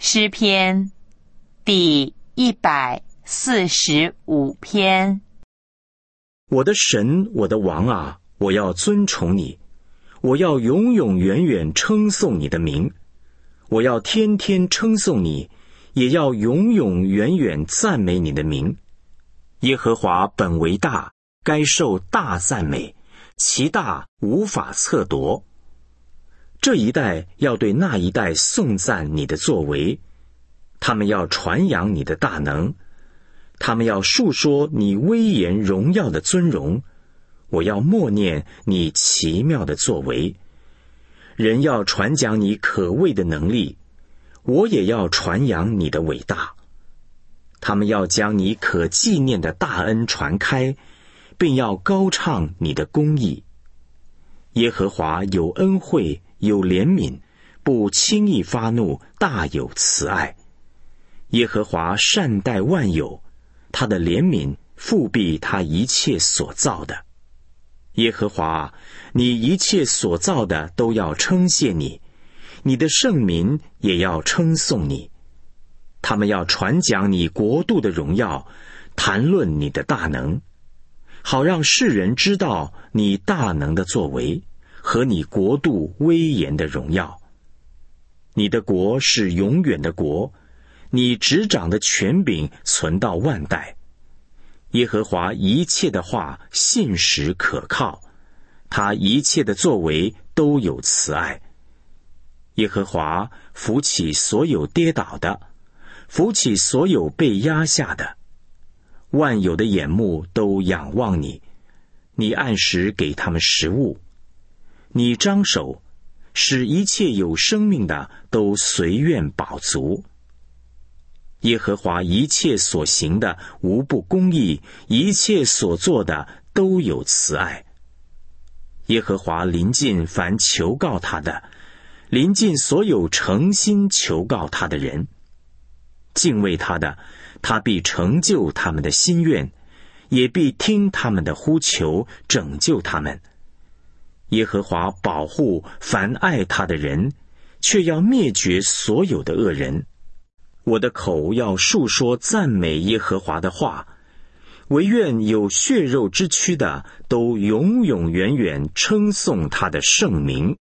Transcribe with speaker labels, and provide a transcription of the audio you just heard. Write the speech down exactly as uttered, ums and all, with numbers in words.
Speaker 1: 诗篇第一百四十五篇。
Speaker 2: 我的神，我的王啊，我要尊崇你，我要永永远远称颂你的名，我要天天称颂你，也要永永远远赞美你的名。耶和华本为大，该受大赞美，其大无法测度。这一代要对那一代颂赞你的作为，他们要传扬你的大能，他们要述说你威严荣耀的尊荣。我要默念你奇妙的作为，人要传讲你可畏的能力，我也要传扬你的伟大。他们要将你可纪念的大恩传开，并要高唱你的公义。耶和华有恩惠，有怜悯，不轻易发怒，大有慈爱。耶和华善待万有，他的怜悯复庇他一切所造的。耶和华，你一切所造的都要称谢你，你的圣民也要称颂你。他们要传讲你国度的荣耀，谈论你的大能，好让世人知道你大能的作为和你国度威严的荣耀。你的国是永远的国，你执掌的权柄存到万代。耶和华一切的话信实可靠，他一切的作为都有慈爱。耶和华扶起所有跌倒的，扶起所有被压下的。万有的眼目都仰望你，你按时给他们食物。你张手，使一切有生命的都随愿饱足。耶和华一切所行的无不公义，一切所做的都有慈爱。耶和华临近凡求告他的，临近所有诚心求告他的人。敬畏他的，他必成就他们的心愿，也必听他们的呼求，拯救他们。耶和华保护凡爱他的人，却要灭绝所有的恶人。我的口要述说赞美耶和华的话，惟愿有血肉之躯的都永永远远称颂他的圣名。